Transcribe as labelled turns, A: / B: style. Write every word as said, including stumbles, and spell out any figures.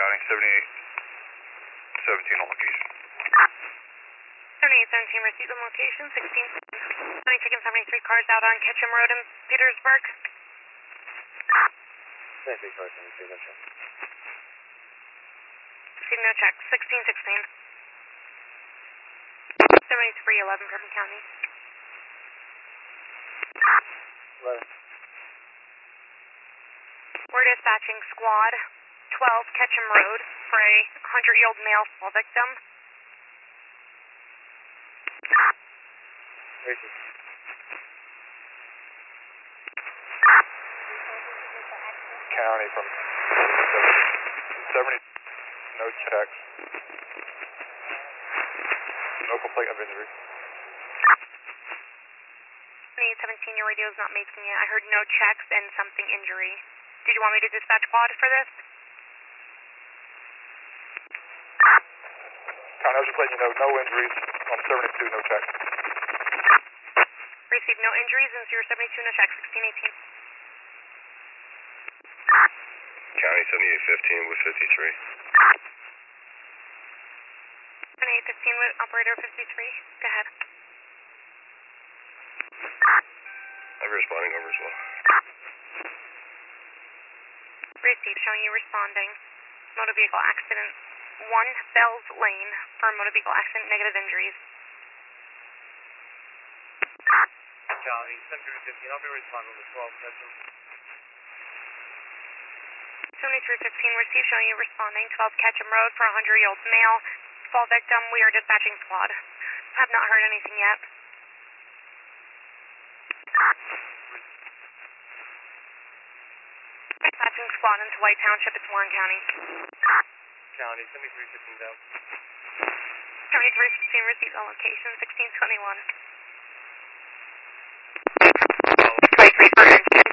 A: County, seventy-eight seventeen on location.
B: seventy-eight seventeen, receipt on location, sixteen twenty Chicken seventy-three cars out on Ketchum Road in Petersburg.
C: seventy-three cars, seventy-three, no check.
B: Received no check, sixteen sixteen. seventy-three eleven, Bourbon County.
C: eleven.
B: We're dispatching squad twelve Ketchum Road for a hundred-year-old male fall victim.
C: Racing.
A: County from seventy, no checks. No complaint of injury.
B: seventy-eight seventeen, your radio is not making it. I heard no checks and something injury. Did you want me to dispatch quad for this?
A: County, I was just letting you know, no injuries on seventy-two, no checks.
B: Received no injuries and zero seventy-two, no checks, sixteen eighteen.
A: County seventy-eight fifteen with fifty-three.
B: seventy-eight fifteen with operator fifty-three. Go ahead.
A: I'm responding over as well.
B: Receive, showing you responding. Motor vehicle accident. one Bells Lane for motor vehicle accident, negative injuries.
C: County, seventy-three fifteen, I'll be responding on the twelve, Ketchum.
B: seventy-three fifteen, receive, showing you responding. twelve Ketchum Road for a hundred-year-old male. Fall victim, we are dispatching squad. Have not heard anything yet. Dispatching squad into White Township, it's Warren County.
C: County, seventy-three fifteen down.
B: seventy-three fifteen, receive on location, sixteen twenty-one. twenty-three for engine.